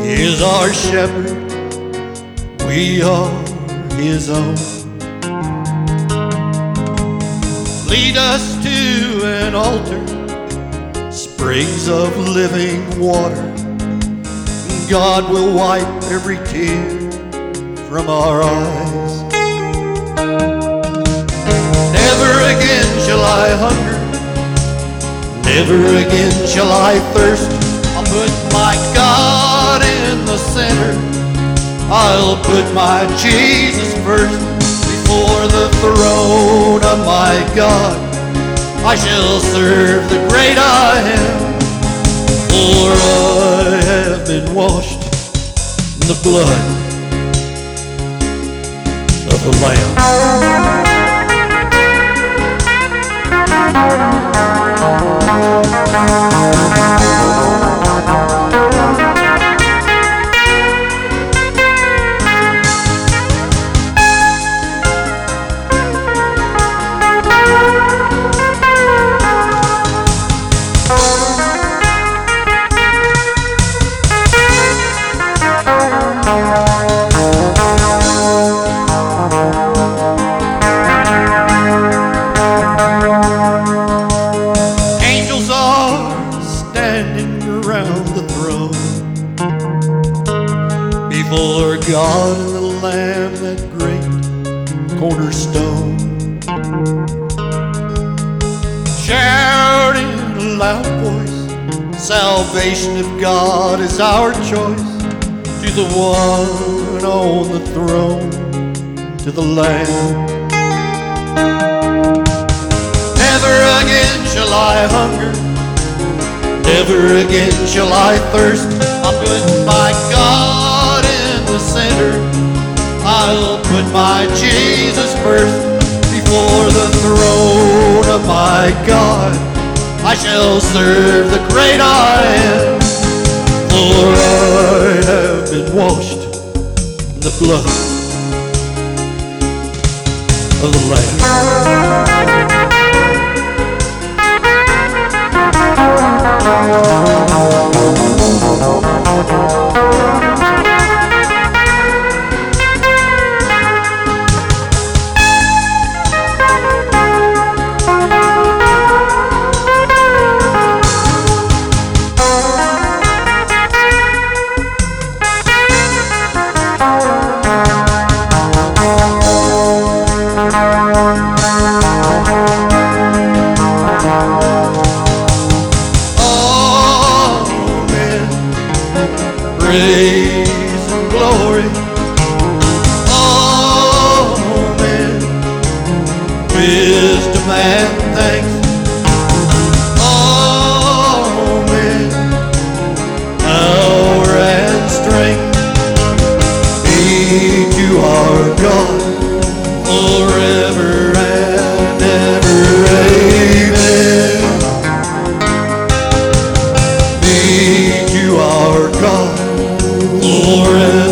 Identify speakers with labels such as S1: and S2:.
S1: is our shepherd, we are his own. Lead us to an altar, springs of living water. God will wipe every tear from our eyes. Never again shall I hunger, never again shall I thirst. I'll put my God in the center, I'll put my Jesus first. Before the throne of my God I shall serve the great I am, for I have been washed in the blood of the Lamb. Angels are standing around the throne, before God and the Lamb, that great cornerstone. Shouting in a loud voice, salvation of God is our choice. To the one on the throne, to the Lamb. Never again shall I hunger, never again shall I thirst. I'll put my God in the center, I'll put my Jesus first. Before the throne of my God I shall serve the great I am, for I have been washed in the blood of the Lamb. Praise and glory, amen. Wisdom and thanks, amen. Power and strength be to our God forever and ever, amen. Be to our God forever.